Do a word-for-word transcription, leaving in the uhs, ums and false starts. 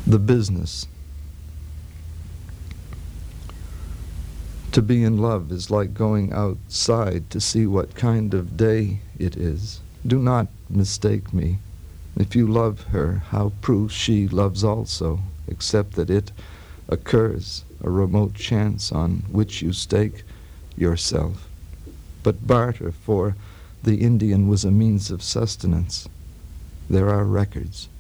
The business. To be in love is like going outside to see what kind of day it is. Do not mistake me. If you love her, how prove she loves also, except that it occurs, a remote chance on which you stake yourself. But barter for the Indian was a means of sustenance. There are records.